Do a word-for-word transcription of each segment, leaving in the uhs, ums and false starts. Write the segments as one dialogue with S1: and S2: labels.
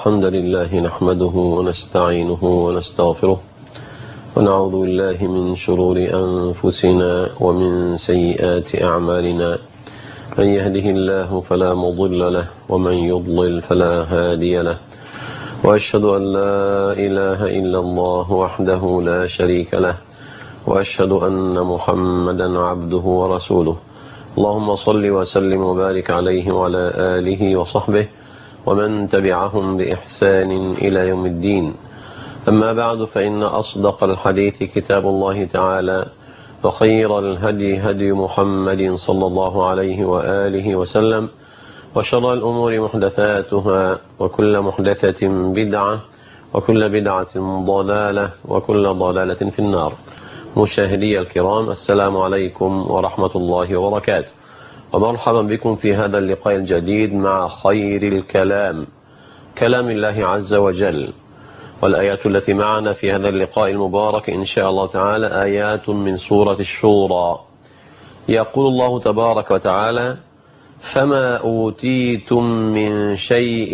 S1: الحمد لله نحمده ونستعينه ونستغفره ونعوذ بالله من شرور أنفسنا ومن سيئات أعمالنا. من يهده الله فلا مضل له ومن يضلل فلا هادي له، وأشهد أن لا إله إلا الله وحده لا شريك له، وأشهد أن محمدا عبده ورسوله. اللهم صل وسلم وبارك عليه وعلى آله وصحبه ومن تبعهم بإحسان إلى يوم الدين. أما بعد، فإن أصدق الحديث كتاب الله تعالى، وخير الهدي هدي محمد صلى الله عليه وآله وسلم، وشر الأمور محدثاتها، وكل محدثة بدعة، وكل بدعة ضلالة، وكل ضلالة في النار. مشاهدي الكرام، السلام عليكم ورحمة الله وبركاته، ومرحبا بكم في هذا اللقاء الجديد مع خير الكلام، كلام الله عز وجل. والآيات التي معنا في هذا اللقاء المبارك إن شاء الله تعالى آيات من سورة الشورى. يقول الله تبارك وتعالى: فما أوتيتم من شيء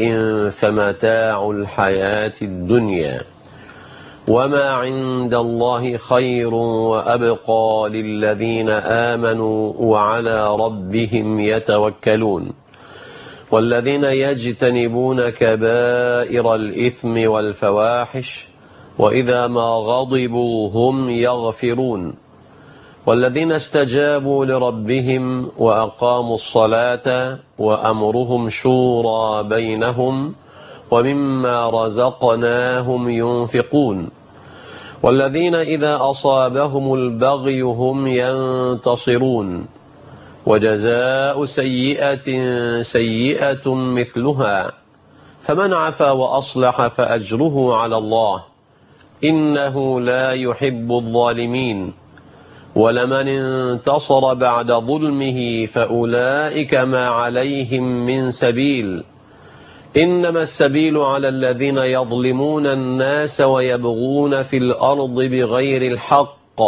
S1: فمتاع الحياة الدنيا وما عند الله خير وأبقى للذين آمنوا وعلى ربهم يتوكلون والذين يجتنبون كبائر الإثم والفواحش وإذا ما غضبوا هم يغفرون والذين استجابوا لربهم وأقاموا الصلاة وأمرهم شورى بينهم ومما رزقناهم ينفقون والذين إذا أصابهم البغي هم ينتصرون وجزاء سيئة سيئة مثلها فمن عفا وأصلح فأجره على الله إنه لا يحب الظالمين ولمن انتصر بعد ظلمه فأولئك ما عليهم من سبيل إنما السبيل على الذين يظلمون الناس ويبغون في الأرض بغير الحق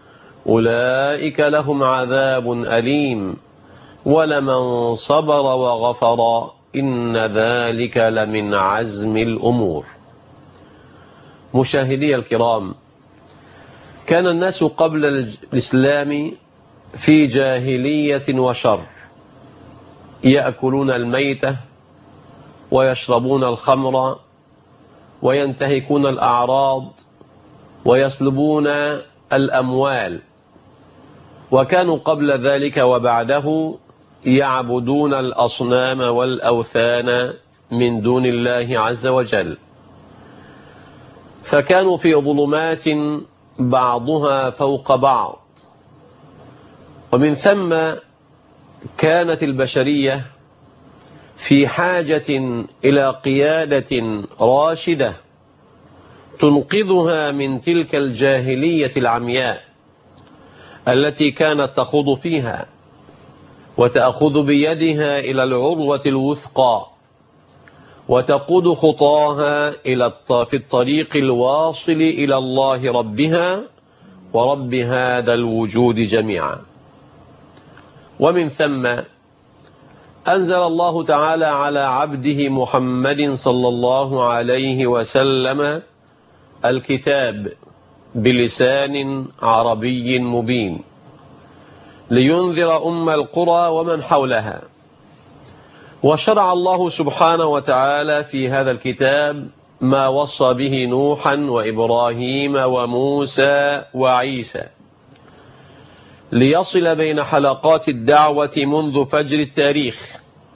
S1: أولئك لهم عذاب أليم ولمن صبر وغفر إن ذلك لمن عزم الأمور. مشاهدي الكرام، كان الناس قبل الإسلام في جاهلية وشر، يأكلون الميتة ويشربون الخمر وينتهكون الأعراض ويسلبون الأموال، وكانوا قبل ذلك وبعده يعبدون الأصنام والأوثان من دون الله عز وجل، فكانوا في ظلمات بعضها فوق بعض. ومن ثم كانت البشرية في حاجة إلى قيادة راشدة تنقذها من تلك الجاهلية العمياء التي كانت تخوض فيها وتأخذ بيدها إلى العروة الوثقى وتقود خطاها إلى في الطريق الواصل إلى الله ربها ورب هذا الوجود جميعا. ومن ثم أنزل الله تعالى على عبده محمد صلى الله عليه وسلم الكتاب بلسان عربي مبين لينذر أم القرى ومن حولها. وشرع الله سبحانه وتعالى في هذا الكتاب ما وصى به نوحا وإبراهيم وموسى وعيسى، ليصل بين حلقات الدعوة منذ فجر التاريخ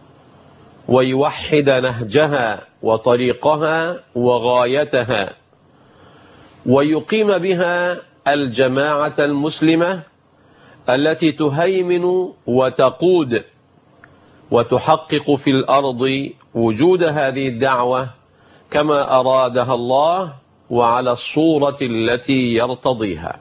S1: ويوحد نهجها وطريقها وغايتها، ويقيم بها الجماعة المسلمة التي تهيمن وتقود وتحقق في الأرض وجود هذه الدعوة كما أرادها الله وعلى الصورة التي يرتضيها.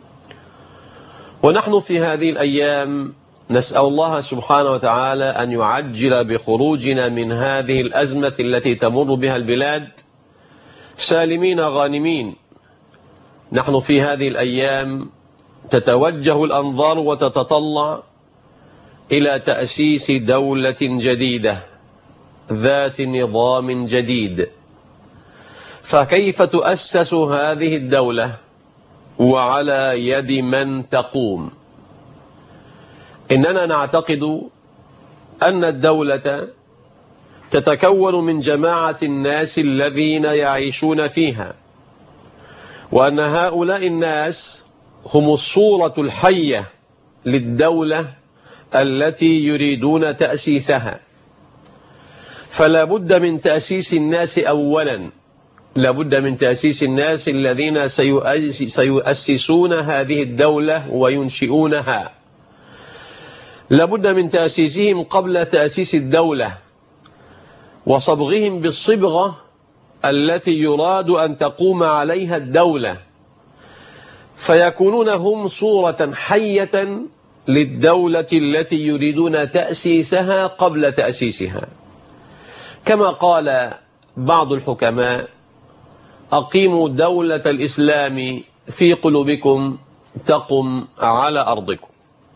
S1: ونحن في هذه الأيام نسأل الله سبحانه وتعالى أن يعجل بخروجنا من هذه الأزمة التي تمر بها البلاد سالمين غانمين. نحن في هذه الأيام تتوجه الأنظار وتتطلع إلى تأسيس دولة جديدة ذات نظام جديد فكيف تؤسس هذه الدولة وعلى يد من تقوم؟ إننا نعتقد أن الدولة تتكون من جماعة الناس الذين يعيشون فيها، وأن هؤلاء الناس هم الصورة الحية للدولة التي يريدون تأسيسها. فلا بد من تأسيس الناس أولا، لا بد من تأسيس الناس الذين سيؤسسون هذه الدولة وينشئونها، لا بد من تأسيسهم قبل تأسيس الدولة وصبغهم بالصبغة التي يراد أن تقوم عليها الدولة، فيكونون هم صورة حية للدولة التي يريدون تأسيسها قبل تأسيسها. كما قال بعض الحكماء: أقيموا دولة الإسلام في قلوبكم تقم على أرضكم.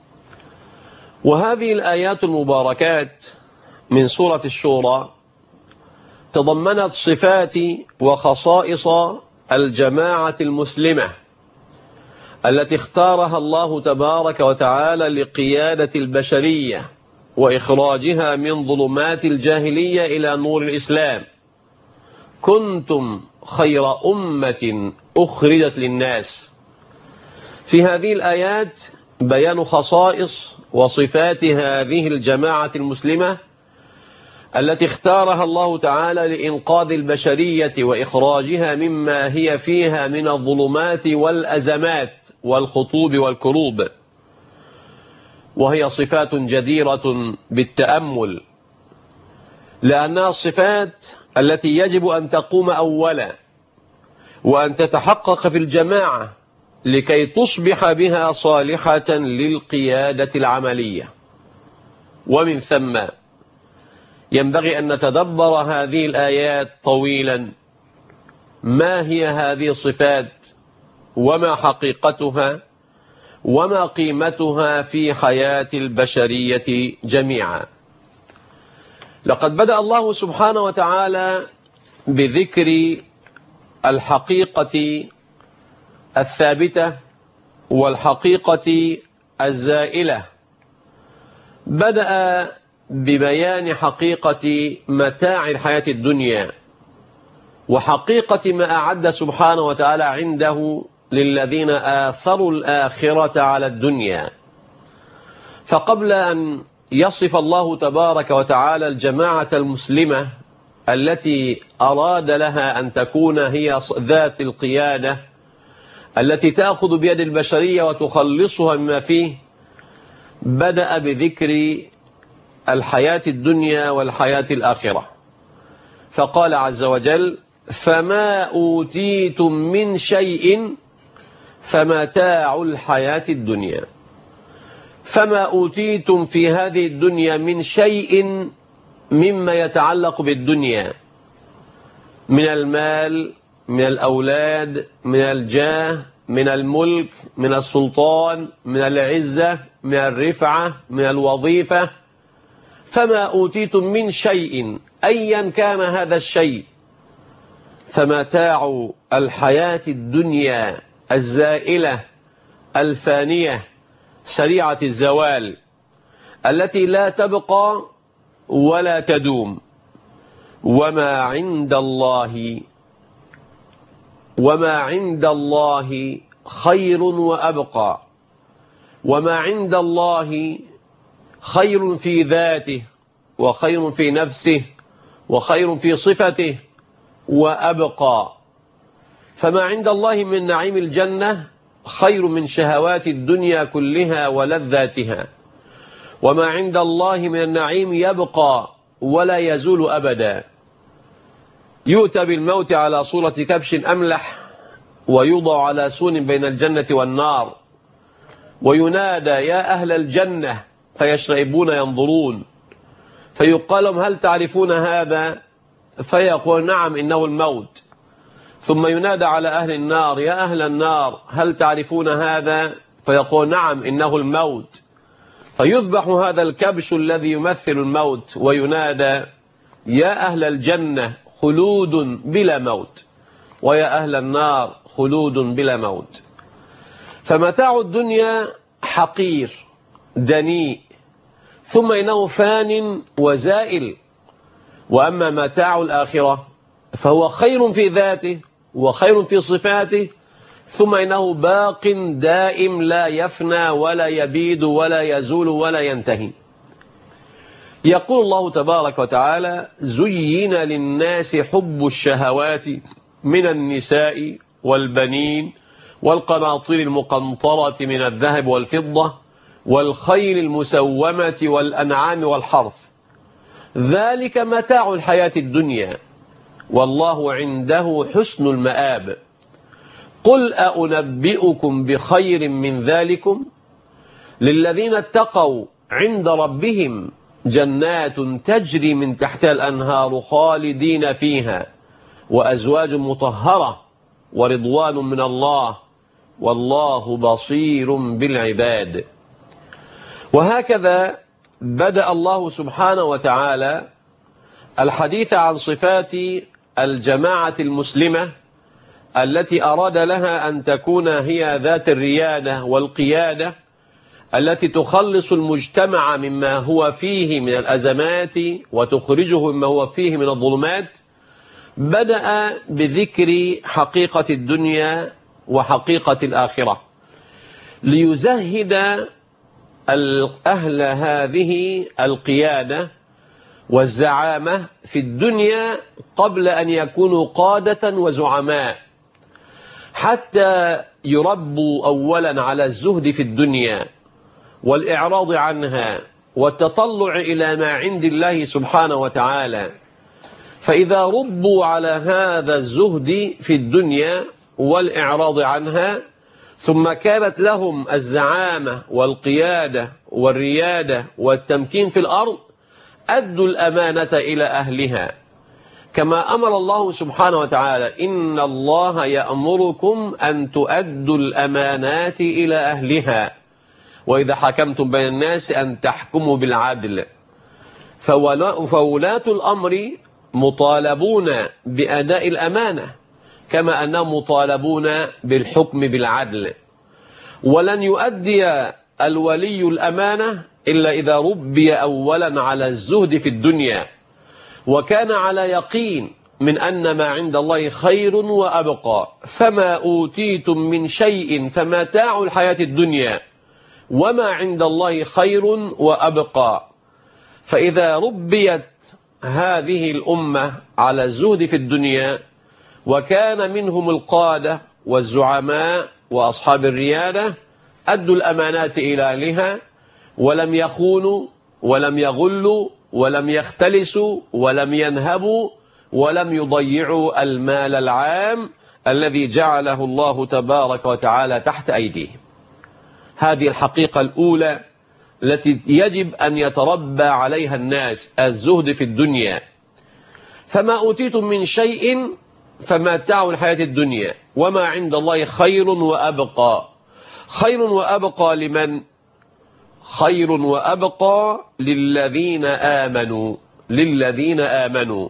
S1: وهذه الآيات المباركات من سورة الشورى تضمنت صفات وخصائص الجماعة المسلمة التي اختارها الله تبارك وتعالى لقيادة البشرية وإخراجها من ظلمات الجاهلية إلى نور الإسلام. كنتم خير أمة أخرجت للناس. في هذه الآيات بيان خصائص وصفات هذه الجماعة المسلمة التي اختارها الله تعالى لإنقاذ البشرية وإخراجها مما هي فيها من الظلمات والأزمات والخطوب والكروب، وهي صفات جديرة بالتأمل، لأنها الصفات التي يجب أن تقوم أولا وأن تتحقق في الجماعة لكي تصبح بها صالحة للقيادة العملية. ومن ثم ينبغي أن نتدبر هذه الآيات طويلا، ما هي هذه الصفات وما حقيقتها وما قيمتها في حياة البشرية جميعا. لقد بدأ الله سبحانه وتعالى بذكر الحقيقة الثابتة والحقيقة الزائلة. بدأ ببيان حقيقة متاع الحياة الدنيا وحقيقة ما أعد سبحانه وتعالى عنده للذين آثروا الآخرة على الدنيا. فقبل أن يصف الله تبارك وتعالى الجماعة المسلمة التي أراد لها أن تكون هي ذات القيادة التي تأخذ بيد البشرية وتخلصها مما فيه، بدأ بذكر الحياة الدنيا والحياة الآخرة، فقال عز وجل: فما أوتيتم من شيء فمتاع الحياة الدنيا. فما أوتيتم في هذه الدنيا من شيء مما يتعلق بالدنيا، من المال، من الأولاد، من الجاه، من الملك، من السلطان، من العزة، من الرفعة، من الوظيفة. فما أوتيتم من شيء أيا كان هذا الشيء فمتاع الحياة الدنيا الزائلة الفانية سريعة الزوال التي لا تبقى ولا تدوم. وما عند الله وما عند الله خير وأبقى. وما عند الله خير في ذاته وخير في نفسه وخير في صفته وأبقى. فما عند الله من نعيم الجنة خير من شهوات الدنيا كلها ولذاتها. وما عند الله من النعيم يبقى ولا يزول أبدا. يؤتى بالموت على صورة كبش أملح ويوضع على سون بين الجنة والنار، وينادى: يا أهل الجنة، فيشرئبون ينظرون، فيقال لهم: هل تعرفون هذا؟ فيقول: نعم، إنه الموت. ثم ينادى على أهل النار: يا أهل النار، هل تعرفون هذا؟ فيقول: نعم، إنه الموت. فيذبح هذا الكبش الذي يمثل الموت وينادى: يا أهل الجنة، خلود بلا موت. ويا أهل النار خلود بلا موت. فمتاع الدنيا حقير دنيء، ثم إنه فان وزائل. وأما متاع الآخرة فهو خير في ذاته وخير في صفاته، ثم إنه باق دائم لا يفنى ولا يبيد ولا يزول ولا ينتهي. يقول الله تبارك وتعالى: زين للناس حب الشهوات من النساء والبنين والقناطير المقنطرة من الذهب والفضة والخيل المسومة والأنعام والحرث، ذلك متاع الحياة الدنيا والله عنده حسن المآب. قل أنبئكم بخير من ذلكم للذين اتقوا عند ربهم جنات تجري من تحتها الأنهار خالدين فيها وأزواج مطهرة ورضوان من الله والله بصير بالعباد. وهكذا بدأ الله سبحانه وتعالى الحديث عن صفات الجماعة المسلمة التي أراد لها أن تكون هي ذات الريادة والقيادة التي تخلص المجتمع مما هو فيه من الأزمات وتخرجه مما هو فيه من الظلمات. بدأ بذكر حقيقة الدنيا وحقيقة الآخرة ليزهد أهل هذه القيادة والزعامة في الدنيا قبل أن يكونوا قادة وزعماء، حتى يربوا أولا على الزهد في الدنيا والإعراض عنها والتطلع إلى ما عند الله سبحانه وتعالى. فإذا ربوا على هذا الزهد في الدنيا والإعراض عنها، ثم كانت لهم الزعامة والقيادة والريادة والتمكين في الأرض، أدوا الأمانة إلى أهلها، كما أمر الله سبحانه وتعالى: إن الله يأمركم أن تؤدوا الأمانات إلى أهلها وإذا حكمتم بين الناس أن تحكموا بالعدل. فولاة الأمر مطالبون بأداء الأمانة كما أنهم مطالبون بالحكم بالعدل، ولن يؤدي الولي الأمانة إلا إذا ربي أولا على الزهد في الدنيا وكان على يقين من أن ما عند الله خير وأبقى. فما أوتيتم من شيء فمتاع الحياة الدنيا وما عند الله خير وأبقى. فإذا ربيت هذه الأمة على الزهد في الدنيا وكان منهم القادة والزعماء وأصحاب الريادة، أدوا الأمانات إلى أهلها ولم يخونوا ولم يغلوا ولم يختلسوا ولم ينهبوا ولم يضيعوا المال العام الذي جعله الله تبارك وتعالى تحت أيديهم. هذه الحقيقة الأولى التي يجب أن يتربى عليها الناس، الزهد في الدنيا. فما أوتيتم من شيء فمتاع الحياة الدنيا وما عند الله خير وأبقى. خير وأبقى لمن؟ خير وأبقى للذين آمنوا للذين آمنوا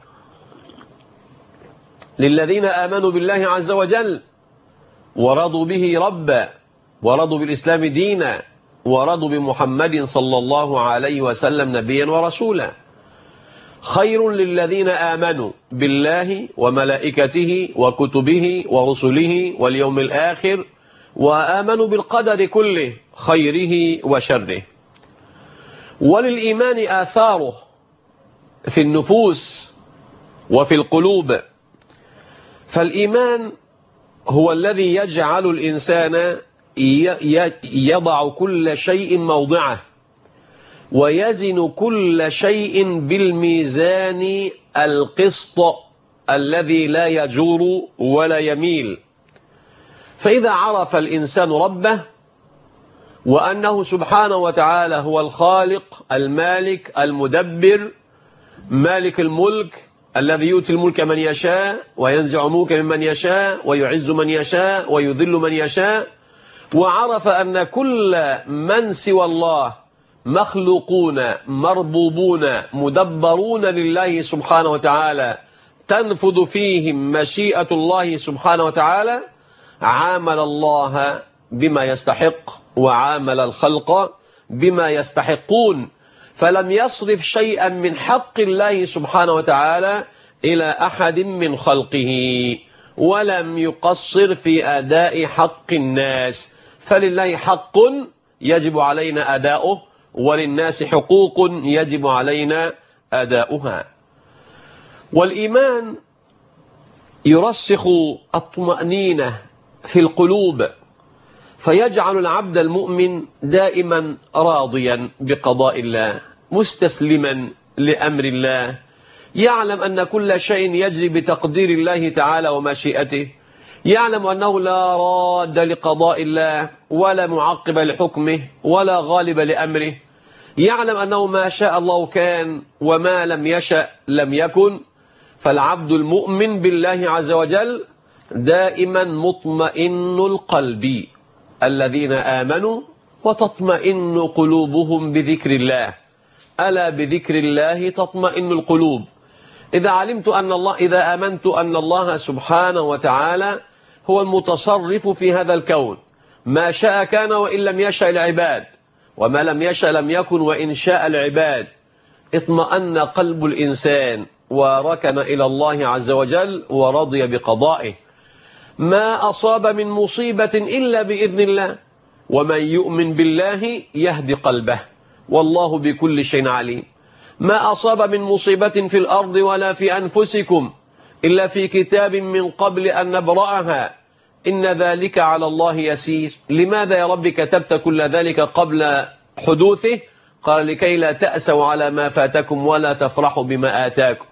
S1: للذين آمنوا بالله عز وجل ورضوا به ربا ورضوا بالإسلام دينا ورضوا بمحمد صلى الله عليه وسلم نبيا ورسولا. خير للذين آمنوا بالله وملائكته وكتبه ورسله واليوم الآخر وآمنوا بالقدر كله خيره وشره. وللإيمان آثاره في النفوس وفي القلوب. فالإيمان هو الذي يجعل الإنسان يضع كل شيء موضعه ويزن كل شيء بالميزان القسط الذي لا يجور ولا يميل. فإذا عرف الإنسان ربه وأنه سبحانه وتعالى هو الخالق المالك المدبر مالك الملك الذي يؤتي الملك من يشاء وينزع الملك ممن يشاء ويعز من يشاء ويذل من يشاء، وعرف أن كل من سوى الله مخلوقون مربوبون مدبرون لله سبحانه وتعالى تنفذ فيهم مشيئة الله سبحانه وتعالى عامل الله بما يستحق وعامل الخلق بما يستحقون، فلم يصرف شيئا من حق الله سبحانه وتعالى إلى أحد من خلقه، ولم يقصر في أداء حق الناس، فلله حق يجب علينا أداؤه، وللناس حقوق يجب علينا أداؤها. والإيمان يرسخ الطمأنينة في القلوب، فيجعل العبد المؤمن دائما راضيا بقضاء الله، مستسلما لأمر الله، يعلم أن كل شيء يجري بتقدير الله تعالى ومشيئته، يعلم أنه لا راد لقضاء الله ولا معقب لحكمه ولا غالب لأمره، يعلم أنه ما شاء الله كان وما لم يشأ لم يكن. فالعبد المؤمن بالله عز وجل دائما مطمئن القلب، الذين آمنوا وتطمئن قلوبهم بذكر الله، ألا بذكر الله تطمئن القلوب. إذا علمت أن الله إذا آمنت أن الله سبحانه وتعالى هو المتصرف في هذا الكون، ما شاء كان وإن لم يشاء العباد، وما لم يشاء لم يكن وإن شاء العباد، اطمأن قلب الإنسان وركن إلى الله عز وجل ورضي بقضائه. ما أصاب من مصيبة إلا بإذن الله، ومن يؤمن بالله يهدي قلبه، والله بكل شيء عليم. ما أصاب من مصيبة في الأرض ولا في أنفسكم إلا في كتاب من قبل أن نبرأها، إن ذلك على الله يسير. لماذا يا رب كتبت كل ذلك قبل حدوثه؟ قال لكي لا تأسوا على ما فاتكم ولا تفرحوا بما آتاكم.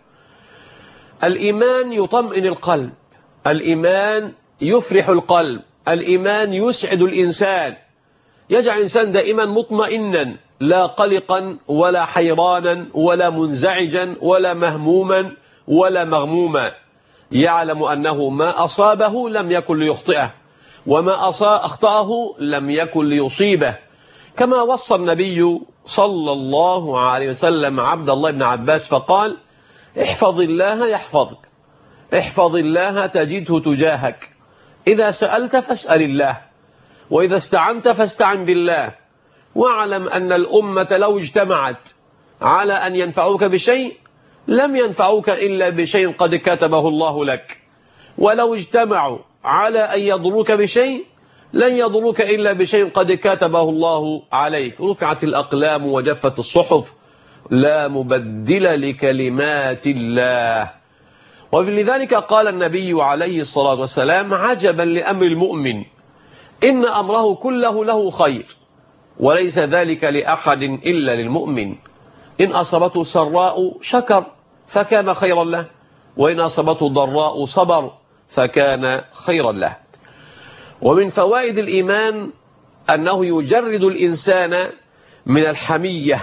S1: الإيمان يطمئن القلب، الإيمان يفرح القلب، الإيمان يسعد الإنسان، يجعل الإنسان دائما مطمئنا، لا قلقا ولا حيرانا ولا منزعجا ولا مهموما ولا مغموما، يعلم أنه ما أصابه لم يكن ليخطئه، وما أخطأه لم يكن ليصيبه. كما وصى النبي صلى الله عليه وسلم عبد الله بن عباس فقال: احفظ الله يحفظك، احفظ الله تجده تجاهك، إذا سألت فاسأل الله، وإذا استعنت فاستعن بالله، واعلم أن الأمة لو اجتمعت على أن ينفعوك بشيء لم ينفعوك إلا بشيء قد كتبه الله لك، ولو اجتمعوا على أن يضروك بشيء لن يضروك إلا بشيء قد كتبه الله عليك. رفعت الأقلام وجفت الصحف، لا مبدل لكلمات الله. ولذلك قال النبي عليه الصلاة والسلام: عجبا لأمر المؤمن، إن أمره كله له خير، وليس ذلك لأحد إلا للمؤمن، إن أصابته سراء شكر فكان خيرا له، وإن أصابته ضراء صبر فكان خيرا له. ومن فوائد الإيمان أنه يجرد الإنسان من الحمية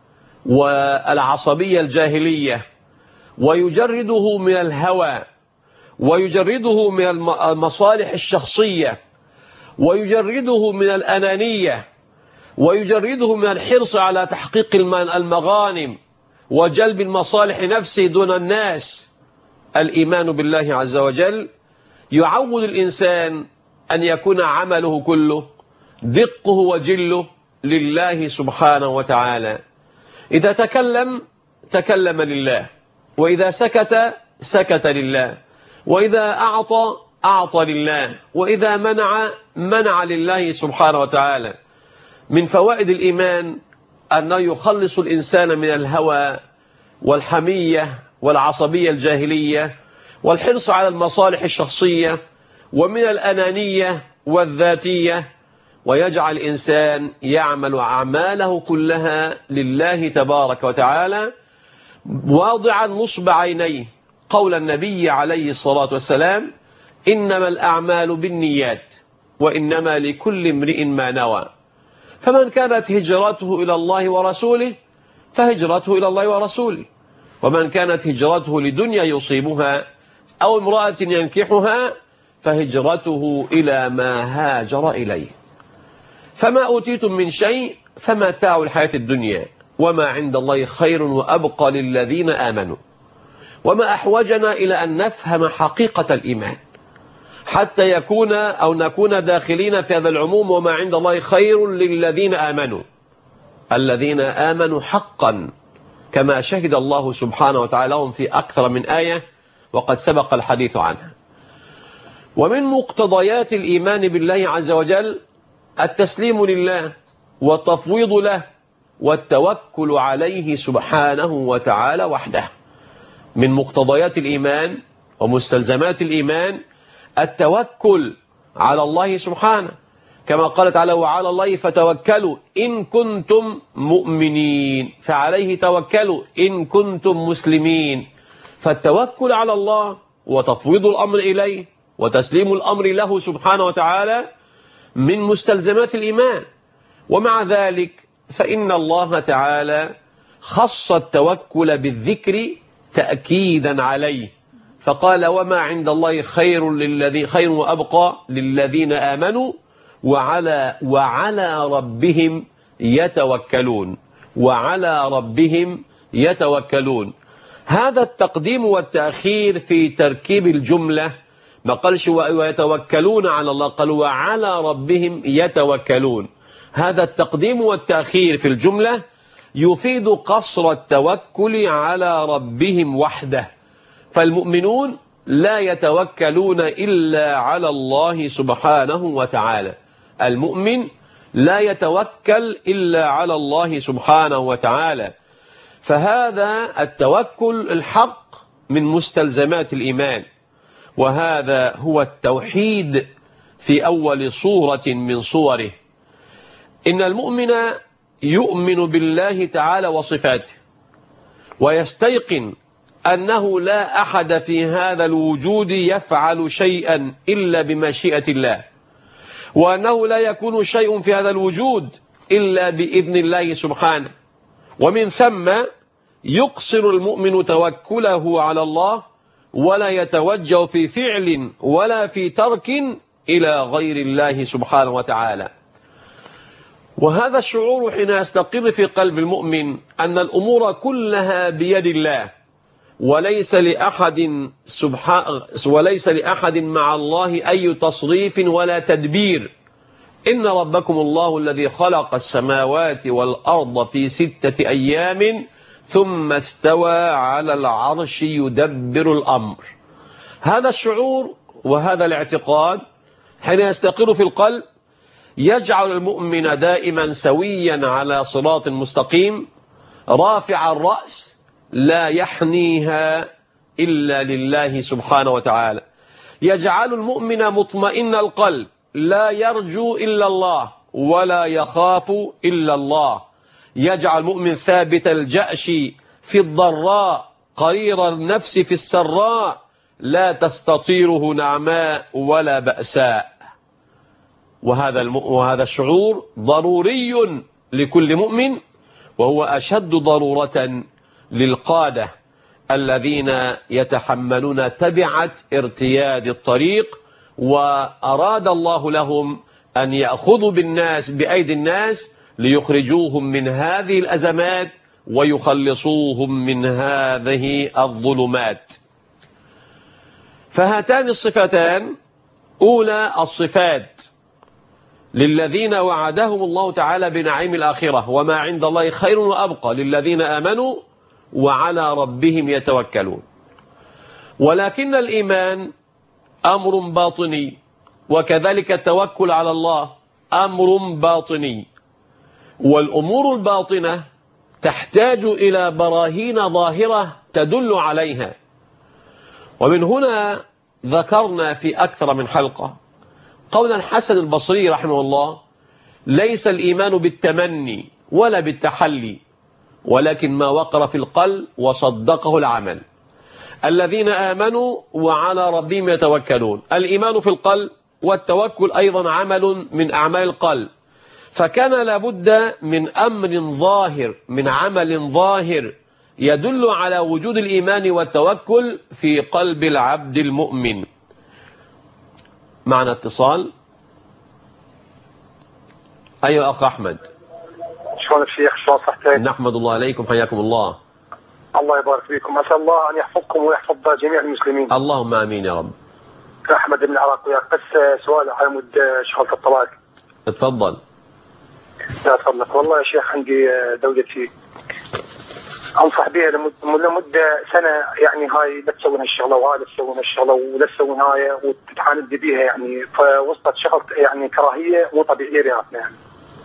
S1: والعصبية الجاهلية، ويجرده من الهوى، ويجرده من المصالح الشخصية، ويجرده من الأنانية، ويجرده من الحرص على تحقيق المغانم وجلب المصالح نفسه دون الناس. الإيمان بالله عز وجل يعود الإنسان أن يكون عمله كله دقه وجله لله سبحانه وتعالى. إذا تكلم تكلم لله، وإذا سكت سكت لله، وإذا أعطى أعطى لله، وإذا منع منع لله سبحانه وتعالى. من فوائد الإيمان أنه يخلص الإنسان من الهوى والحمية والعصبية الجاهلية والحرص على المصالح الشخصية، ومن الأنانية والذاتية، ويجعل الإنسان يعمل أعماله كلها لله تبارك وتعالى، واضعا نصب عينيه قول النبي عليه الصلاة والسلام: إنما الأعمال بالنيات وإنما لكل امرئ ما نوى. فمن كانت هجرته إلى الله ورسوله فهجرته إلى الله ورسوله، ومن كانت هجرته لدنيا يصيبها أو امرأة ينكحها فهجرته إلى ما هاجر إليه. فما أوتيتم من شيء فمتاع الحياة الدنيا، وما عند الله خير وأبقى للذين آمنوا. وما أحوجنا إلى أن نفهم حقيقة الإيمان حتى يكون أو نكون داخلين في هذا العموم: وما عند الله خير للذين آمنوا. الذين آمنوا حقا، كما شهد الله سبحانه وتعالى لهم في أكثر من آية وقد سبق الحديث عنها. ومن مقتضيات الإيمان بالله عز وجل التسليم لله والتفويض له والتوكل عليه سبحانه وتعالى وحده. من مقتضيات الإيمان ومستلزمات الإيمان التوكل على الله سبحانه، كما قال تعالى: وعلى الله فتوكلوا إن كنتم مؤمنين. فعليه توكلوا إن كنتم مسلمين. فالتوكل على الله وتفويض الأمر إليه وتسليم الأمر له سبحانه وتعالى من مستلزمات الإيمان. ومع ذلك فإن الله تعالى خص التوكل بالذكر تأكيدا عليه، فقال: وما عند الله خير للذي خير وأبقى للذين آمنوا وعلى وعلى ربهم يتوكلون. وعلى ربهم يتوكلون. هذا التقديم والتأخير في تركيب الجملة، ما قالش ويتوكلون على الله، قالوا وعلى ربهم يتوكلون. هذا التقديم والتأخير في الجملة يفيد قصر التوكل على ربهم وحده. فالمؤمنون لا يتوكلون إلا على الله سبحانه وتعالى. المؤمن لا يتوكل إلا على الله سبحانه وتعالى. فهذا التوكل الحق من مستلزمات الإيمان، وهذا هو التوحيد في أول صورة من صوره. إن المؤمن يؤمن بالله تعالى وصفاته، ويستيقن أنه لا أحد في هذا الوجود يفعل شيئا إلا بمشيئة الله، وأنه لا يكون شيء في هذا الوجود إلا بإذن الله سبحانه. ومن ثم يقصر المؤمن توكله على الله، ولا يتوجه في فعل ولا في ترك إلى غير الله سبحانه وتعالى. وهذا الشعور حين يستقر في قلب المؤمن أن الأمور كلها بيد الله، وليس لأحد سبحانه وليس لأحد مع الله أي تصريف ولا تدبير. إن ربكم الله الذي خلق السماوات والأرض في ستة أيام ثم استوى على العرش يدبر الأمر. هذا الشعور وهذا الاعتقاد حين يستقر في القلب يجعل المؤمن دائما سويا على صراط مستقيم، رافع الرأس لا يحنيها إلا لله سبحانه وتعالى. يجعل المؤمن مطمئن القلب، لا يرجو إلا الله ولا يخاف إلا الله. يجعل المؤمن ثابت الجأش في الضراء، قرير النفس في السراء، لا تستطيره نعماء ولا بأساء. وهذا الم... وهذا الشعور ضروري لكل مؤمن، وهو أشد ضرورة للقادة الذين يتحملون تبعة ارتياد الطريق، وأراد الله لهم أن يأخذوا بالناس بأيدي الناس ليخرجوهم من هذه الأزمات ويخلصوهم من هذه الظلمات. فهاتان الصفتان: أولى الصفات للذين وعدهم الله تعالى بنعيم الآخرة، وما عند الله خير وأبقى للذين آمنوا وعلى ربهم يتوكلون. ولكن الإيمان أمر باطني، وكذلك التوكل على الله أمر باطني، والأمور الباطنة تحتاج إلى براهين ظاهرة تدل عليها. ومن هنا ذكرنا في أكثر من حلقة قول الحسن البصري رحمه الله: ليس الإيمان بالتمني ولا بالتحلي، ولكن ما وقر في القلب وصدقه العمل. الذين آمنوا وعلى ربهم يتوكلون. الإيمان في القلب، والتوكل أيضا عمل من أعمال القلب، فكان لابد من أمر ظاهر، من عمل ظاهر يدل على وجود الإيمان والتوكل في قلب العبد المؤمن. معنا اتصال. أيها أخ أحمد.
S2: شلون الشيخ؟ شلون صحتك؟
S1: نحمد الله عليكم، حياكم الله.
S2: الله يبارك فيكم. أسأل الله أن يحفظكم ويحفظ جميع المسلمين.
S1: اللهم آمين يا رب.
S2: أحمد بن العراق وياك. بس سؤال على مود شغلة الطلاق.
S1: اتفضل.
S2: لا تفضلك. والله يا شيخ عندي زوجتي أنصح بها لمدة سنة، يعني هاي لا تسوي هالشغلة وهاي لا تسوي هالشغلة ولا تسوي هاي وتتعاند بيها، يعني فوصلت شغلة يعني كراهية مو طبيعية بيناتنا يعني.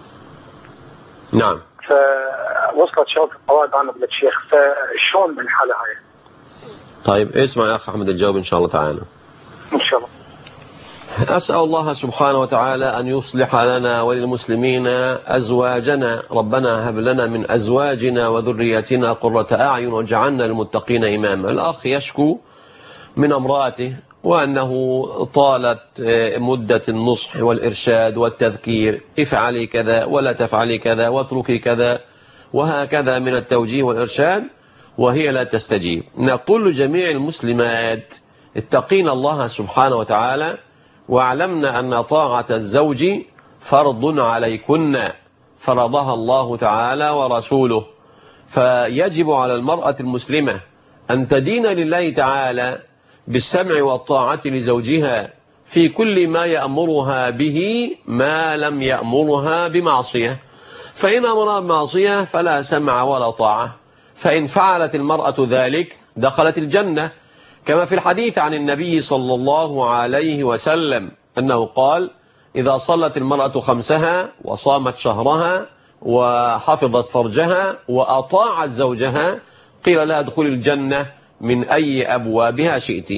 S1: نعم.
S2: فوصلت شغلة الطلاق أنا قلت شيخ، فشلون بالحالة هاي؟
S1: طيب اسمع يا أخ أحمد الجواب إن شاء الله تعالى.
S2: إن شاء الله.
S1: أسأل الله سبحانه وتعالى أن يصلح لنا وللمسلمين أزواجنا. ربنا هب لنا من أزواجنا وذرياتنا قرة أعين واجعلنا للمتقين إماما. الأخ يشكو من امرأته وأنه طالت مدة النصح والإرشاد والتذكير، افعلي كذا ولا تفعلي كذا واتركي كذا وهكذا من التوجيه والإرشاد، وهي لا تستجيب. نقول لجميع المسلمات اتقين الله سبحانه وتعالى، واعلمنا أن طاعة الزوج فرض عليكن، فرضها الله تعالى ورسوله. فيجب على المرأة المسلمة أن تدين لله تعالى بالسمع والطاعة لزوجها في كل ما يأمرها به ما لم يأمرها بمعصية. فإن أمرها بمعصية فلا سمع ولا طاعة، فإن فعلت المرأة ذلك دخلت الجنة، كما في الحديث عن النبي صلى الله عليه وسلم أنه قال: إذا صلت المرأة خمسها وصامت شهرها وحفظت فرجها وأطاعت زوجها قيل لها ادخل الجنة من أي أبوابها شئت.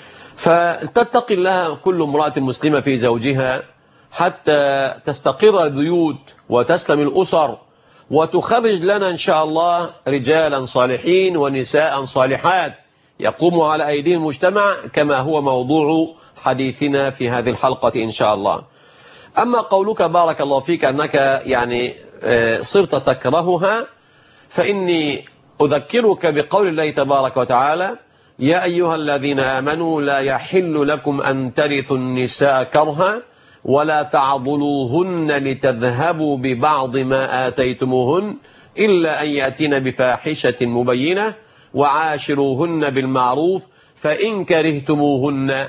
S1: فتتقي الله كل امرأة مسلمة في زوجها حتى تستقر البيوت وتسلم الأسر، وتخرج لنا إن شاء الله رجالا صالحين ونساء صالحات يقوم على أيدي المجتمع، كما هو موضوع حديثنا في هذه الحلقة إن شاء الله. أما قولك بارك الله فيك أنك يعني صرت تكرهها، فإني أذكرك بقول الله تبارك وتعالى: يا أيها الذين آمنوا لا يحل لكم أن ترثوا النساء كرها ولا تعضلوهن لتذهبوا ببعض ما آتيتموهن إلا أن يأتين بفاحشة مبينة وعاشروهن بالمعروف فإن كرهتموهن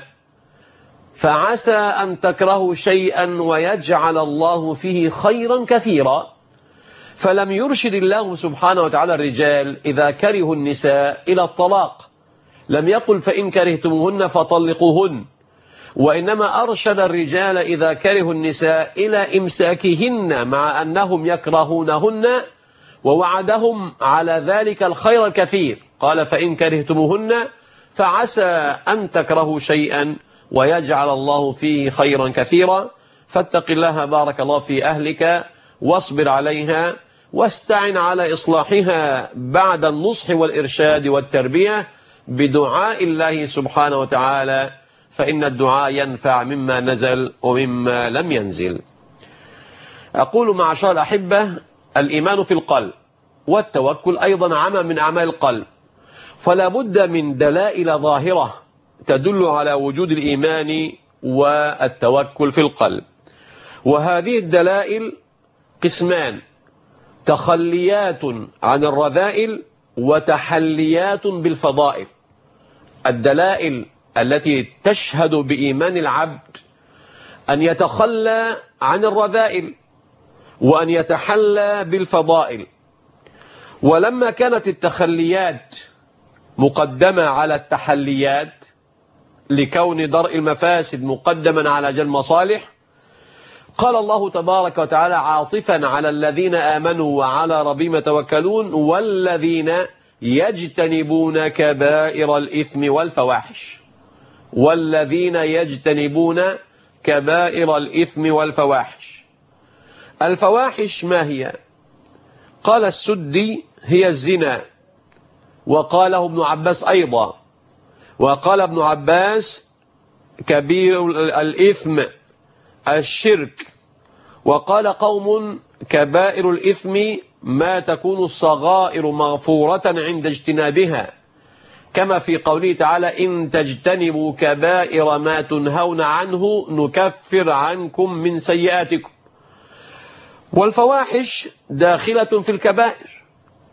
S1: فعسى أن تكرهوا شيئا ويجعل الله فيه خيرا كثيرا. فلم يرشد الله سبحانه وتعالى الرجال إذا كرهوا النساء إلى الطلاق، لم يقل فإن كرهتموهن فطلقوهن، وإنما أرشد الرجال إذا كرهوا النساء إلى إمساكهن مع أنهم يكرهونهن، ووعدهم على ذلك الخير الكثير. قال: فإن كرهتموهن فعسى أن تكرهوا شيئا ويجعل الله فيه خيرا كثيرا. فاتق الله بارك الله في أهلك واصبر عليها واستعن على إصلاحها بعد النصح والإرشاد والتربية بدعاء الله سبحانه وتعالى، فإن الدعاء ينفع مما نزل ومما لم ينزل. أقول معشر الأحبة: الإيمان في القلب، والتوكل أيضا عمل من أعمال القلب، فلا بد من دلائل ظاهرة تدل على وجود الإيمان والتوكل في القلب. وهذه الدلائل قسمان: تخليات عن الرذائل وتحليات بالفضائل. الدلائل التي تشهد بإيمان العبد أن يتخلى عن الرذائل وأن يتحلى بالفضائل. ولما كانت التخليات مقدمة على التحليات لكون درء المفاسد مقدما على جلب المصالح، قال الله تبارك وتعالى عاطفا على الذين آمنوا وعلى ربهم يتوكلون: والذين يجتنبون كبائر الإثم والفواحش. والذين يجتنبون كبائر الإثم والفواحش. الفواحش ما هي؟ قال السدي: هي الزنا، وقاله ابن عباس أيضا، وقال ابن عباس: كبير الإثم الشرك، وقال قوم: كبائر الإثم ما تكون الصغائر مغفورة عند اجتنابها، كما في قوله تعالى: إن تجتنبوا كبائر ما تنهون عنه نكفر عنكم من سيئاتكم. والفواحش داخلة في الكبائر،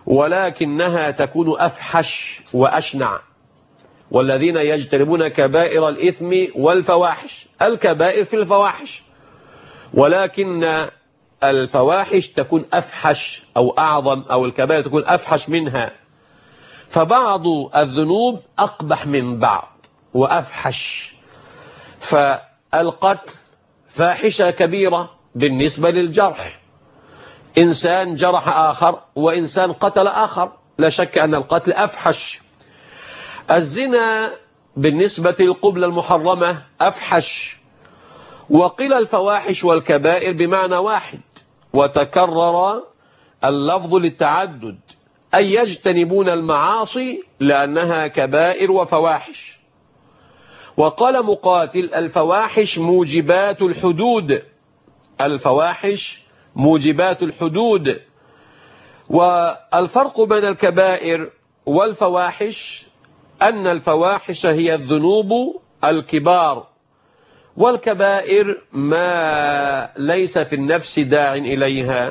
S1: ولكنها تكون أفحش وأشنع. والذين يجتنبون كبائر الإثم والفواحش، الكبائر في الفواحش، ولكن الفواحش تكون أفحش أو أعظم، أو الكبائر تكون أفحش منها. فبعض الذنوب أقبح من بعض وأفحش. فالقتل فاحشة كبيرة بالنسبة للجرح، إنسان جرح آخر وإنسان قتل آخر، لا شك أن القتل أفحش. الزنا بالنسبة للقبلة المحرمة أفحش. وقيل الفواحش والكبائر بمعنى واحد، وتكرر اللفظ للتعدد، أي يجتنبون المعاصي لأنها كبائر وفواحش. وقال مقاتل الفواحش موجبات الحدود، الفواحش موجبات الحدود. والفرق بين الكبائر والفواحش أن الفواحش هي الذنوب الكبار، والكبائر ما ليس في النفس داع إليها.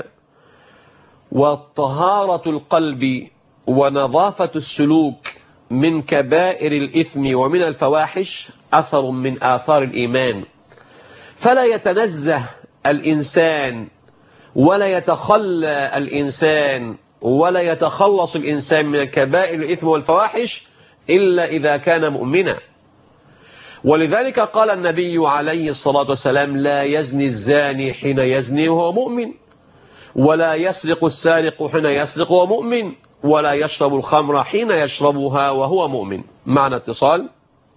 S1: وطهارة القلب ونظافة السلوك من كبائر الإثم ومن الفواحش أثر من آثار الإيمان، فلا يتنزه الإنسان ولا يتخلى الإنسان ولا يتخلص الإنسان من كبائر الإثم والفواحش إلا إذا كان مؤمنا. ولذلك قال النبي عليه الصلاة والسلام لا يزني الزاني حين يزني وهو مؤمن، ولا يسرق السارق حين يسرق وهو مؤمن، ولا يشرب الخمر حين يشربها وهو مؤمن. معنى اتصال.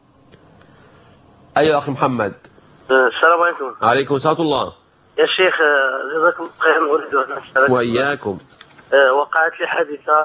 S1: أيها أخي محمد.
S3: السلام عليكم.
S1: عليكم السلام الله.
S3: يا شيخ جزاكم خيرا. أريد أن أسألك
S1: وإياكم.
S3: وقعت لي حادثة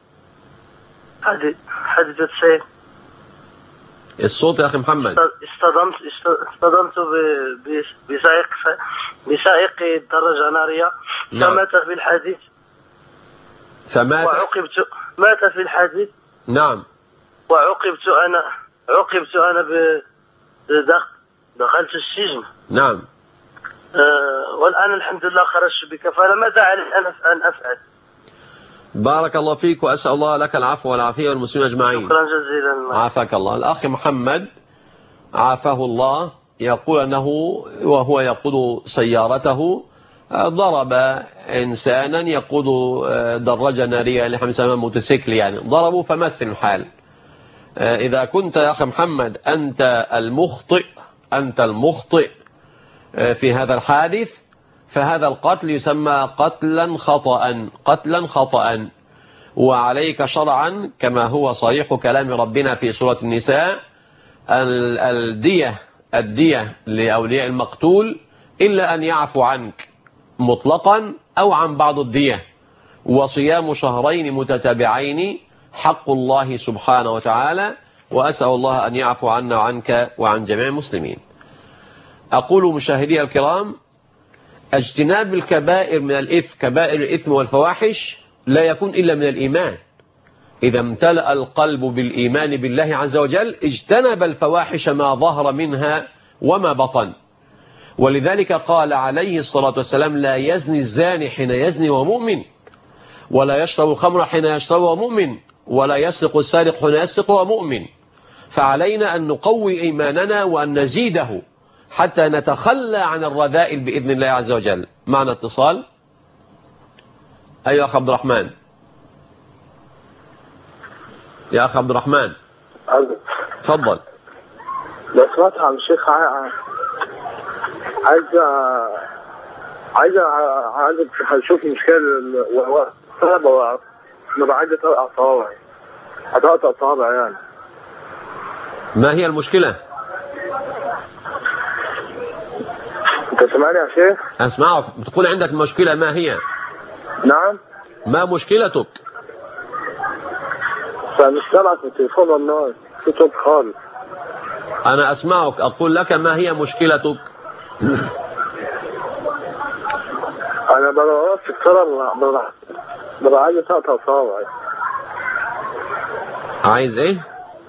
S3: حادثة سير.
S1: الصوت يا أخي محمد.
S3: اصطدمت اصطدمت بسائق بسائق دراجة نارية.
S1: نعم.
S3: فمات في الحادث.
S1: فمات.
S3: وعوقبت مات في الحادث.
S1: نعم.
S3: وعوقبت أنا عوقبت أنا بدخل دخلت السجن.
S1: نعم.
S3: أه والآن الحمد لله خرجت بكفالة. ماذا علي أنا أن أفعل؟
S1: بارك الله فيك، وأسأل الله لك العفو والعافية والمسلمين أجمعين.
S3: شكرا جزيلا.
S1: عافاك الله. الأخ محمد عافاه الله يقول أنه وهو يقود سيارته ضرب إنسانا يقود دراجة نارية اللي حمسها موتوسيكل، يعني ضربه فمات في الحال. إذا كنت يا أخي محمد أنت المخطئ أنت المخطئ في هذا الحادث، فهذا القتل يسمى قتلا خطأ قتلا خطأ وعليك شرعا كما هو صريح كلام ربنا في سورة النساء الدية الدية لأولياء المقتول إلا أن يعفو عنك مطلقا أو عن بعض الدية، وصيام شهرين متتابعين حق الله سبحانه وتعالى، وأسأل الله أن يعفو عنا وعنك وعن جميع المسلمين. أقول مشاهدي الكرام اجتناب الكبائر من الإثم كبائر الإثم والفواحش لا يكون إلا من الإيمان. إذا امتلأ القلب بالإيمان بالله عز وجل اجتنب الفواحش ما ظهر منها وما بطن. ولذلك قال عليه الصلاة والسلام لا يزني الزاني حين يزني وهو مؤمن، ولا يشرب الخمر حين يشرب وهو مؤمن، ولا يسرق السارق حين يسرق وهو مؤمن. فعلينا أن نقوي إيماننا وأن نزيده حتى نتخلى عن الرذائل بإذن الله عز وجل. معنا اتصال. أيها أخ عبد الرحمن. يا أخ عبد الرحمن. تفضل.
S2: لو سمعت عن الشيخ عايز عايز عايز اشوف مشكلة الطلبة ما عايز اتقطع صوابع اتقطع صوابع يعني.
S1: ما هي المشكلة؟
S2: انت سمعني يا شيخ؟
S1: اسمعك. بتقول عندك مشكلة، ما هي؟
S2: نعم.
S1: ما مشكلتك؟
S2: فمش سامعك في التليفون والله، في صوت خالص.
S1: أنا أسمعك، أقول لك ما هي مشكلتك؟
S2: أنا ببقى في الصلاة ببقى عايز أقطع صوابعي.
S1: عايز إيه؟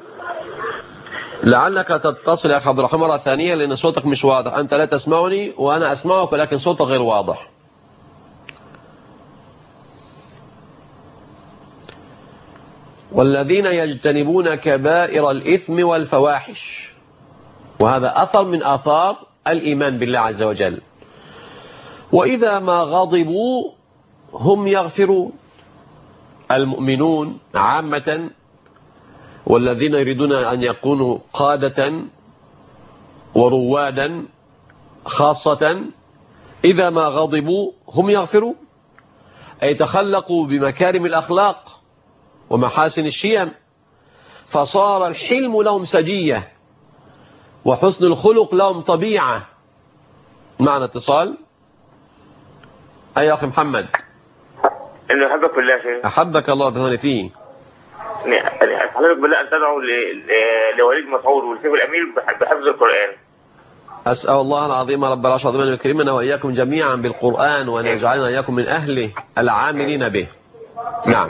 S1: لعلك تتصل يا أخي عبد الرحمن مرة ثانية لأن صوتك مش واضح. أنت لا تسمعني وأنا أسمعك ولكن صوتك غير واضح. والذين يجتنبون كبائر الإثم والفواحش، وهذا أثر من آثار الإيمان بالله عز وجل. وإذا ما غضبوا هم يغفرون. المؤمنون عامة والذين يريدون أن يكونوا قادة وروادا خاصة إذا ما غضبوا هم يغفرون، أي تخلقوا بمكارم الأخلاق ومحاسن الشيم، فصار الحلم لهم سجية وحسن الخلق لهم طبيعة. معنا اتصال. أي أخي محمد.
S4: إنه أحبك بالله شيخ.
S1: أحبك الله تهاني فيه.
S4: أحبك بالله أن تدعو لوليد مسعود والسيف الأمير بحفظ القرآن.
S1: أسأل الله العظيم رب العرش العظيم أن يكرمنا وإياكم جميعا بالقرآن وأن يجعلنا إياكم من أهله العاملين به. نعم.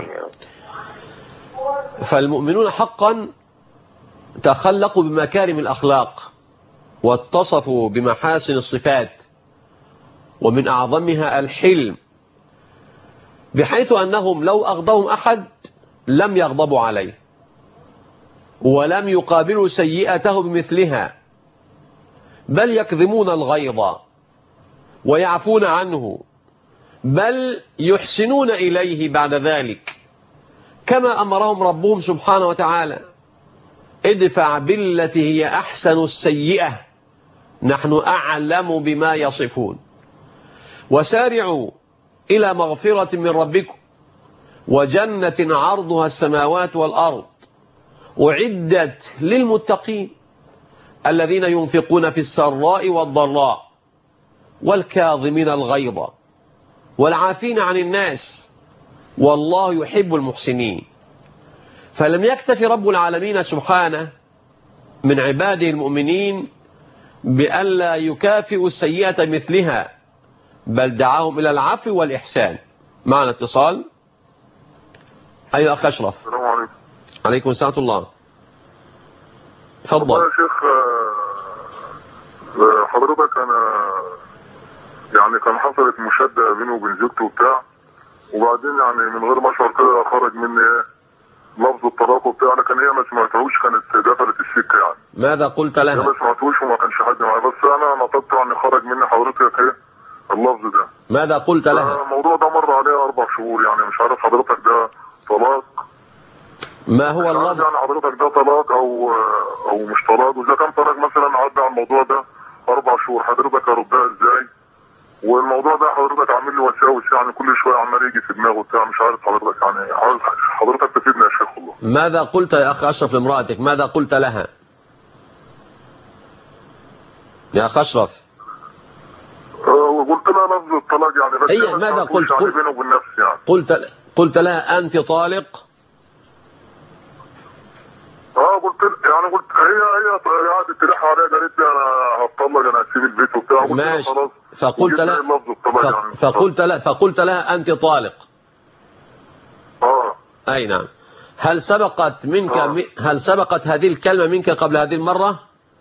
S1: فالمؤمنون حقا تخلقوا بمكارم الأخلاق واتصفوا بمحاسن الصفات، ومن أعظمها الحلم، بحيث أنهم لو أغضبهم أحد لم يغضبوا عليه ولم يقابلوا سيئته بمثلها، بل يكظمون الغيظ ويعفون عنه، بل يحسنون إليه بعد ذلك، كما أمرهم ربهم سبحانه وتعالى: ادفع بالتي هي أحسن السيئة نحن أعلم بما يصفون، وسارعوا إلى مغفرة من ربكم وجنة عرضها السماوات والأرض أعدت للمتقين الذين ينفقون في السراء والضراء والكاظمين الغيظ والعافين عن الناس والله يحب المحسنين. فلم يكتف رب العالمين سبحانه من عباده المؤمنين بألا يكافئوا السيئة مثلها، بل دعاهم إلى العفو والإحسان. معنا اتصال. أيها أخ أشرف.
S5: السلام عليكم.
S1: عليكم السلام ورحمة الله. تفضل
S5: يا شيخ. حضرتك أنا يعني كان حصلت مشادة بيني وبين زوجتي وبتاع، وبعدين يعني من غير ما أشعر كده خرج مني لفظ الطلاق وبتاع، لكن هي ما سمعتهوش، كانت قفلت السكة يعني.
S1: ماذا قلت لها؟
S5: هي ما سمعتهوش وما كانش حد معايا، بس أنا نطقت يعني خرج مني حضرتك ايه اللفظ ده.
S1: ماذا قلت لها؟
S5: الموضوع ده مر عليه أربع شهور يعني، مش عارف حضرتك ده طلاق؟
S1: ما هو اللفظ؟
S5: يعني حضرتك ده طلاق أو أو مش طلاق؟ وإذا كان طلاق مثلا عدى على الموضوع ده أربع شهور، حضرتك هردها إزاي؟ والموضوع ده حضرتك عامل لي وساوس يعني، كل شويه عمال يجي في دماغه بتاع، مش عارف حضرتك يعني، عاوز حضرتك تفيدنا يا شيخ والله.
S1: ماذا قلت يا أخ أشرف لامرأتك؟ ماذا قلت لها يا أخ أشرف؟
S5: أه قلت لها لفظ الطلاق يعني، بس
S1: هي ماذا قلت؟
S5: يعني بينه وبين نفسي يعني.
S1: قلت قلت لها أنت طالق؟
S5: اه قلت يعني، قلت هي هي قعدت تلح عليا، قالت لي انا هتطلق، انا هسيب البيت وبتاع.
S1: ماشي. فقلت لها ف... فقلت لها فقلت لها أنت طالق.
S5: اه
S1: أي نعم. هل سبقت منك
S5: آه.
S1: هل سبقت هذه الكلمة منك قبل هذه المرة؟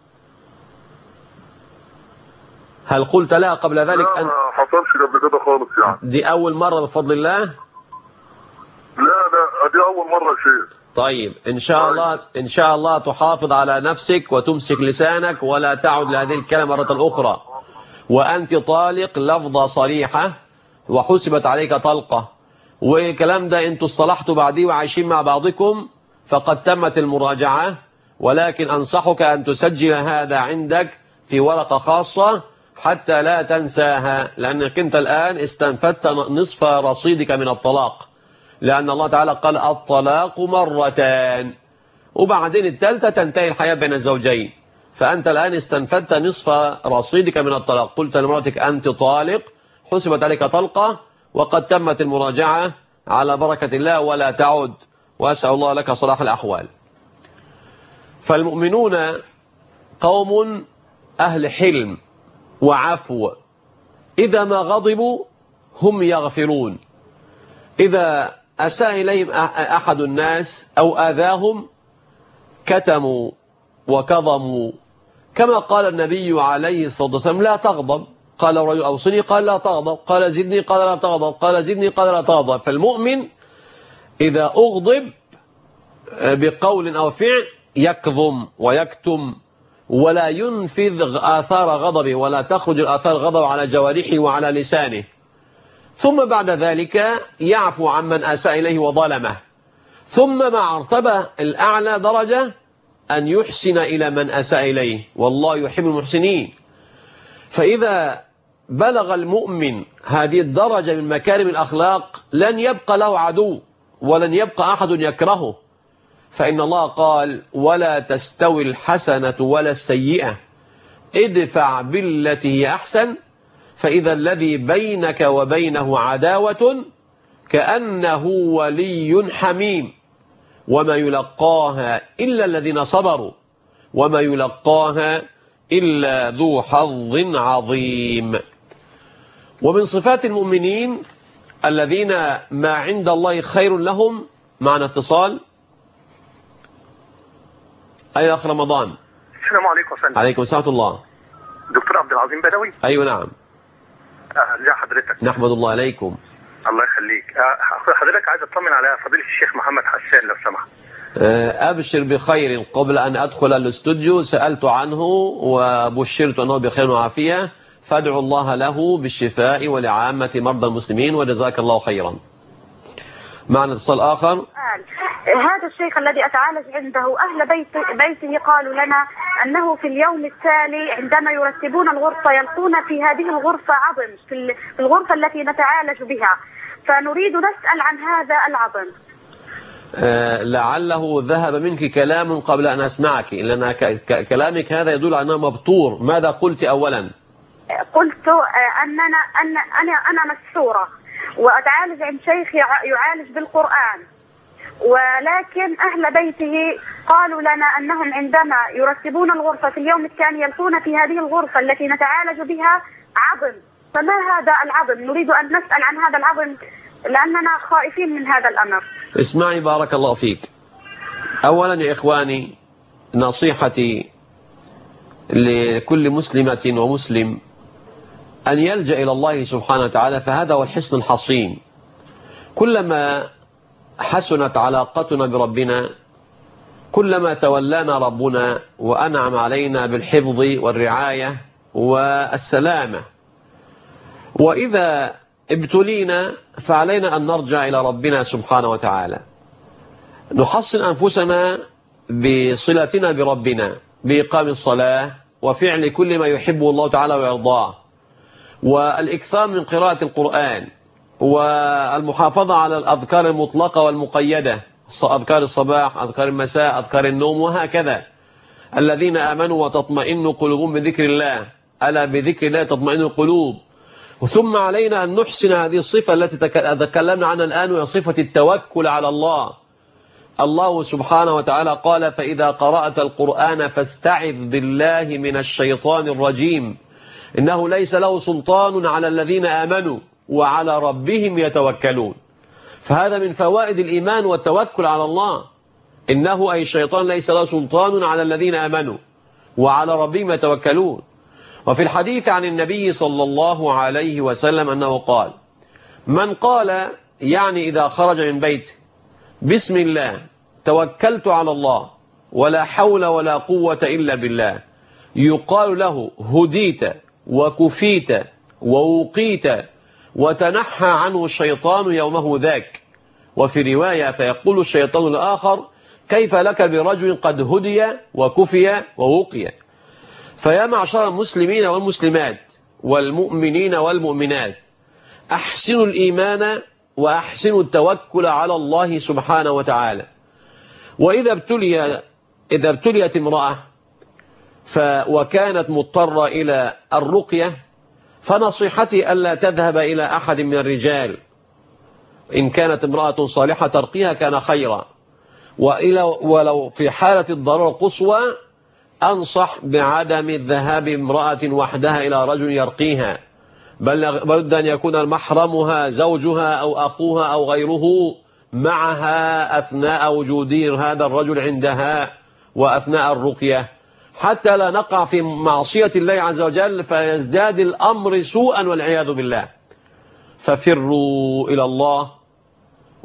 S1: هل قلت لها قبل ذلك؟
S5: لا ما حصلش قبل كده خالص يعني.
S1: دي أول مرة بفضل الله؟
S5: لا لا دي أول مرة يا شيخ.
S1: طيب إن شاء الله إن شاء الله تحافظ على نفسك وتمسك لسانك ولا تعد لهذه الكلمة مرة أخرى. وأنت طالق لفظة صريحة وحسبت عليك طلقة، والكلام ده أنتوا اصطلحتوا بعديه وعايشين مع بعضكم فقد تمت المراجعة، ولكن أنصحك أن تسجل هذا عندك في ورقة خاصة حتى لا تنساها، لأنك أنت الآن استنفدت نصف رصيدك من الطلاق، لأن الله تعالى قال الطلاق مرتان وبعدين الثالثة تنتهي الحياة بين الزوجين، فأنت الآن استنفدت نصف رصيدك من الطلاق. قلت لمراتك أنت طالق، حسبت عليك طلقة وقد تمت المراجعة على بركة الله ولا تعد، وأسأل الله لك صلاح الأحوال. فالمؤمنون قوم أهل حلم وعفو، إذا ما غضبوا هم يغفرون، إذا أساء إليهم أحد الناس أو آذاهم كتموا وكظموا، كما قال النبي عليه الصلاة والسلام لا تغضب، قال رجل أوصني قال لا تغضب، قال زدني قال لا تغضب، قال زدني قال لا تغضب. فالمؤمن إذا أغضب بقول أو فعل يكظم ويكتم ولا ينفذ آثار غضبه، ولا تخرج الآثار الغضب على جوارحه وعلى لسانه. ثم بعد ذلك يعفو عمن أساء إليه وظلمه. ثم مع ارتبة الأعلى درجة أن يحسن إلى من أساء إليه، والله يحب المحسنين. فإذا بلغ المؤمن هذه الدرجة من مكارم الأخلاق لن يبقى له عدو ولن يبقى أحد يكرهه، فإن الله قال: ولا تستوي الحسنة ولا السيئة ادفع بالتي هي أحسن فإذا الذي بينك وبينه عداوة كأنه ولي حميم وما يلقاها إلا الذين صبروا وما يلقاها إلا ذو حظ عظيم. ومن صفات المؤمنين الذين ما عند الله خير لهم. معنا اتصال. أي أخ رمضان.
S2: السلام عليكم وسلم.
S1: عليكم السلام ورحمة الله.
S2: دكتور عبد العظيم بدوي.
S1: أيوة نعم.
S2: ازي حضرتك؟
S1: نحمد الله عليكم.
S2: الله يخليك. حضرتك عايز اطمن على فضيلة الشيخ محمد حسان لو سمحت.
S1: أبشر بخير. قبل أن أدخل الاستوديو سألت عنه وبشرت أنه بخير وعافية، فادعوا الله له بالشفاء ولعامة مرضى المسلمين وجزاك الله خيرا. معنا اتصال آخر.
S6: هذا الشيخ الذي أتعالج عنده أهل بيت بيته قالوا لنا أنه في اليوم التالي عندما يرتبون الغرفة يلقون في هذه الغرفة عظم في الغرفة التي نتعالج بها، فنريد نسأل عن هذا العظم.
S1: آه لعله ذهب منك كلام قبل أن أسمعك، لأن كلامك هذا يدل على أنه مبتور. ماذا قلت أولا؟
S6: قلت أننا أن أنا أنا مسحورة وأتعالج عند شيخ يعالج بالقرآن، ولكن أهل بيته قالوا لنا أنهم عندما يرتبون الغرفة في اليوم الثاني يلقون في هذه الغرفة التي نتعالج بها عظم، فما هذا العظم؟ نريد أن نسأل عن هذا العظم لأننا خائفين من هذا الأمر.
S1: اسمعي بارك الله فيك. أولا يا إخواني، نصيحتي لكل مسلمة ومسلم أن يلجأ إلى الله سبحانه وتعالى، فهذا هو الحصن الحصين. كلما حسنت علاقتنا بربنا كلما تولانا ربنا وأنعم علينا بالحفظ والرعاية والسلامة. وإذا ابتلينا فعلينا أن نرجع إلى ربنا سبحانه وتعالى، نحصن أنفسنا بصلتنا بربنا بإقام الصلاة وفعل كل ما يحبه الله تعالى ويرضاه، والإكثار من قراءة القرآن، والمحافظة على الأذكار المطلقة والمقيدة، أذكار الصباح، أذكار المساء، أذكار النوم، وهكذا. الذين آمنوا وتطمئن قلوبهم بذكر الله، ألا بذكر الله تطمئن القلوب. ثم علينا أن نحسن هذه الصفة التي تكلمنا عنها الآن، وهي صفة التوكل على الله. الله سبحانه وتعالى قال: فإذا قرأت القرآن فاستعذ بالله من الشيطان الرجيم إنه ليس له سلطان على الذين آمنوا وعلى ربهم يتوكلون. فهذا من فوائد الإيمان والتوكل على الله، إنه أي الشيطان ليس له سلطان على الذين آمنوا وعلى ربهم يتوكلون. وفي الحديث عن النبي صلى الله عليه وسلم أنه قال: من قال يعني إذا خرج من بيته بسم الله توكلت على الله ولا حول ولا قوة إلا بالله، يقال له هديت وكفيت ووقيت وتنحى عنه الشيطان يومه ذاك. وفي رواية: فيقول الشيطان الآخر: كيف لك برجل قد هدي وكفي ووقي. فيا معشر المسلمين والمسلمات والمؤمنين والمؤمنات، أحسنوا الإيمان وأحسنوا التوكل على الله سبحانه وتعالى. وإذا ابتلي إذا ابتليت امرأة ف وكانت مضطرة إلى الرقية، فنصيحتي ألا تذهب إلى أحد من الرجال. إن كانت امرأة صالحة ترقيها كان خيرا، وإلى ولو في حالة الضرورة القصوى أنصح بعدم الذهاب امرأة وحدها إلى رجل يرقيها، بل بد أن يكون محرمها زوجها أو أخوها أو غيره معها أثناء وجود هذا الرجل عندها وأثناء الرقية، حتى لا نقع في معصية الله عز وجل فيزداد الأمر سوءا والعياذ بالله. ففروا إلى الله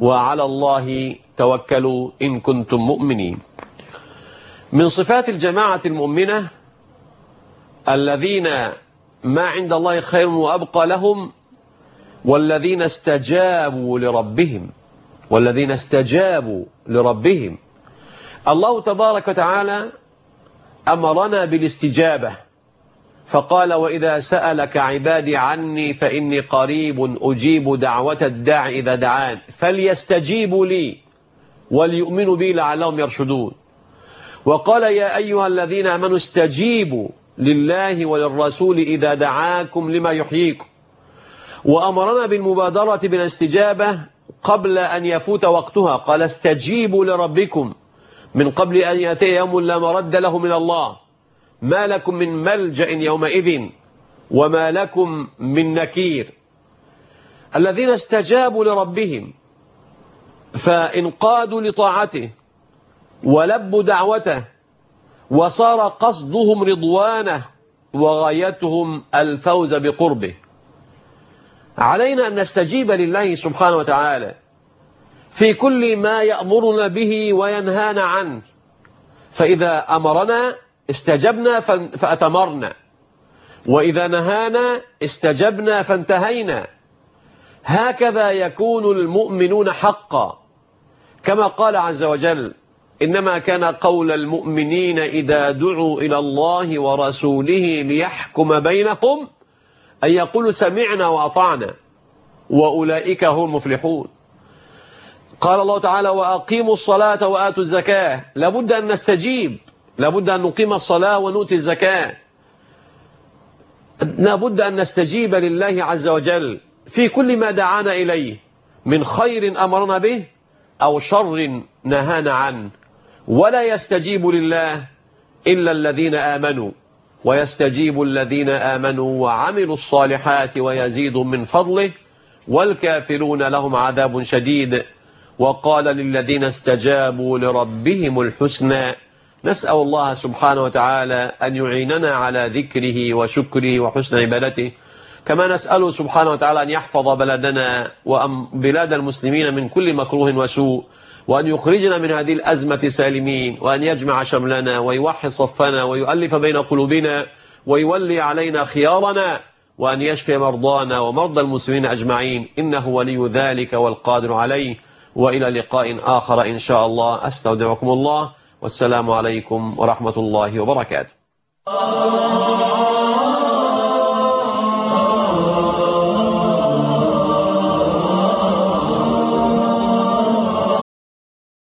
S1: وعلى الله توكلوا إن كنتم مؤمنين. من صفات الجماعة المؤمنة الذين ما عند الله خير وأبقى لهم، والذين استجابوا لربهم والذين استجابوا لربهم. الله تبارك وتعالى أمرنا بالاستجابة فقال: وإذا سألك عبادي عني فإني قريب أجيب دعوة الداع إذا دعان فليستجيبوا لي وليؤمنوا بي لعلهم يرشدون. وقال: يا أيها الذين آمنوا استجيبوا لله وللرسول إذا دعاكم لما يحييكم. وأمرنا بالمبادرة بالاستجابة قبل أن يفوت وقتها، قال: استجيبوا لربكم من قبل أن يأتي يوم لا مرد له من الله ما لكم من ملجأ يومئذ وما لكم من نكير. الذين استجابوا لربهم فانقادوا لطاعته ولبوا دعوته وصار قصدهم رضوانه وغايتهم الفوز بقربه. علينا أن نستجيب لله سبحانه وتعالى في كل ما يأمرنا به وينهانا عنه، فإذا أمرنا استجبنا فأتمرنا، وإذا نهانا استجبنا فانتهينا. هكذا يكون المؤمنون حقا، كما قال عز وجل: إنما كان قول المؤمنين إذا دعوا إلى الله ورسوله ليحكم بينهم أن يقولوا سمعنا وأطعنا وأولئك هم المفلحون. قال الله تعالى: وأقيموا الصلاة وآتوا الزكاة. لابد أن نستجيب، لابد أن نقيم الصلاة ونؤتي الزكاة، لابد أن نستجيب لله عز وجل في كل ما دعانا إليه من خير أمرنا به أو شر نهانا عنه. ولا يستجيب لله إلا الذين آمنوا، ويستجيب الذين آمنوا وعملوا الصالحات ويزيد من فضله، والكافرون لهم عذاب شديد. وقال للذين استجابوا لربهم الحسنى. نسأل الله سبحانه وتعالى أن يعيننا على ذكره وشكره وحسن عبادته، كما نسأله سبحانه وتعالى أن يحفظ بلدنا وبلاد المسلمين من كل مكروه وسوء، وأن يخرجنا من هذه الأزمة سالمين، وأن يجمع شملنا ويوحد صفنا ويؤلف بين قلوبنا ويولي علينا خيارنا، وأن يشفي مرضانا ومرضى المسلمين أجمعين، إنه ولي ذلك والقادر عليه. وإلى لقاء آخر إن شاء الله. أستودعكم الله، والسلام عليكم ورحمة الله وبركاته.